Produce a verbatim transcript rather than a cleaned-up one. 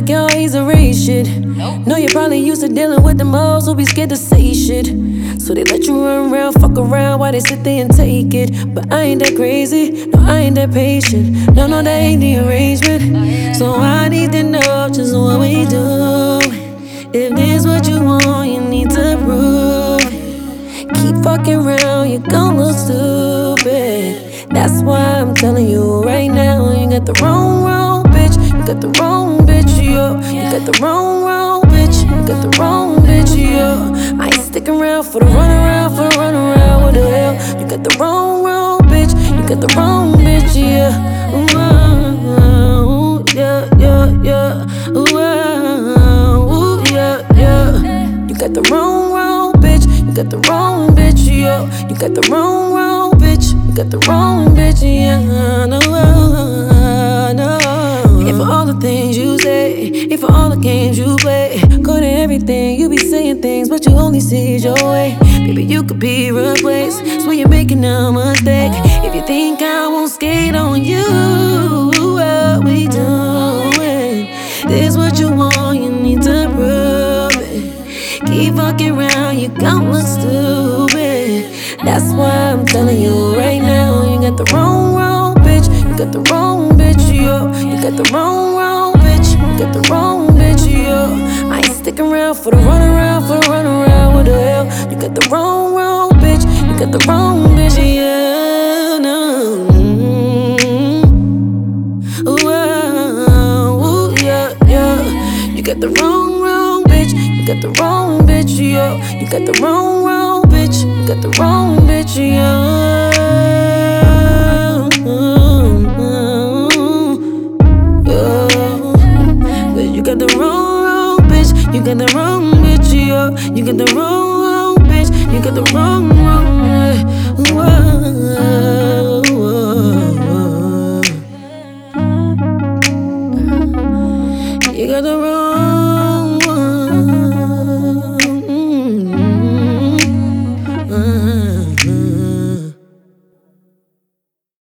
like you always erase shit. Nope. Know you're probably used to dealing with the most who be scared to say shit. So they let you run around, fuck around while they sit there and take it. But I ain't that crazy, no, I ain't that patient. No, no, that ain't the arrangement. So I need to know just what we do. If this what you want, you need to prove. Keep fucking around, you gon' look stupid. That's why I'm telling you right now, you got the wrong, wrong bitch. You got the wrong bitch, yo. You got the wrong, wrong bitch. You got the wrong bitch, yo. I ain't sticking around for the run around, for the run around. What the hell? You got the wrong, wrong bitch. You got the wrong bitch, yeah. Ooh, yeah, yeah, yeah. Ooh, ooh, yeah, yeah. You got the wrong, wrong bitch. You got the wrong bitch, yo. You got the wrong, wrong bitch. You got the wrong bitch, yeah. No, no. And for all the things you say, and for all the games you play, go to everything, you be saying things, but you only see it your way. Baby, you could be replaced, so you're making a mistake. If you think I won't skate on you, what we doing? This what you want, you need to prove it. Keep fucking around, you gon' look stupid. That's why I'm telling you right now, you got the wrong, wrong bitch. You got the wrong bitch, yo. You got the wrong, wrong bitch. You got the wrong bitch, yo. I ain't sticking around for the run around, for the run around. What the hell? You got the wrong, wrong bitch. You got the wrong bitch, yeah. No. Mm-hmm. Ooh, ooh, yeah, yeah. You got the wrong, wrong bitch. You got the wrong bitch, yo. You got the wrong, wrong bitch. You got the wrong bitch, yo. You got the wrong, wrong bitch. You got the wrong bitch, yo. You got the wrong, wrong bitch. You got the wrong, wrong. Whoa, whoa, whoa. You got the wrong.